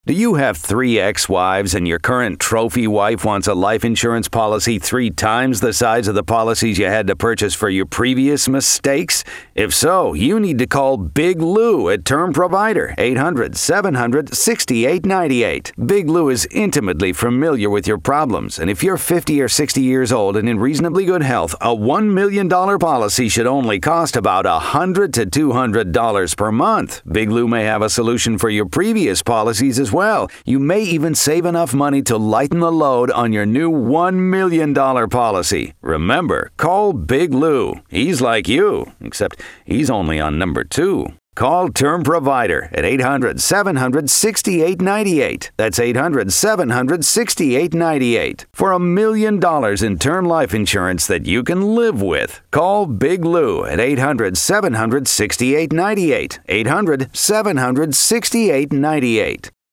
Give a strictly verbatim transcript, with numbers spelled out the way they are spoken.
Do you have three ex-wives and your current trophy wife wants a life insurance policy three times the size of the policies you had to purchase for your previous mistakes? If so, you need to call Big Lou at Term Provider, eight hundred, seven hundred, sixty-eight ninety-eight. Big Lou is intimately familiar with your problems, and if you're fifty or sixty years old and in reasonably good health, a one million dollars policy should only cost about one hundred to two hundred dollars per month. Big Lou may have a solution for your previous policies as well. You may even save enough money to lighten the load on your new one million dollars policy. Remember, call Big Lou. He's like you, except he's only on number two. Call Term Provider at eight hundred, seven hundred, sixty-eight ninety-eight. That's eight hundred, seven hundred, sixty-eight ninety-eight. For a million dollars in term life insurance that you can live with. Call Big Lou at eight hundred, seven hundred, sixty-eight ninety-eight. eight hundred, seven hundred, sixty-eight ninety-eight.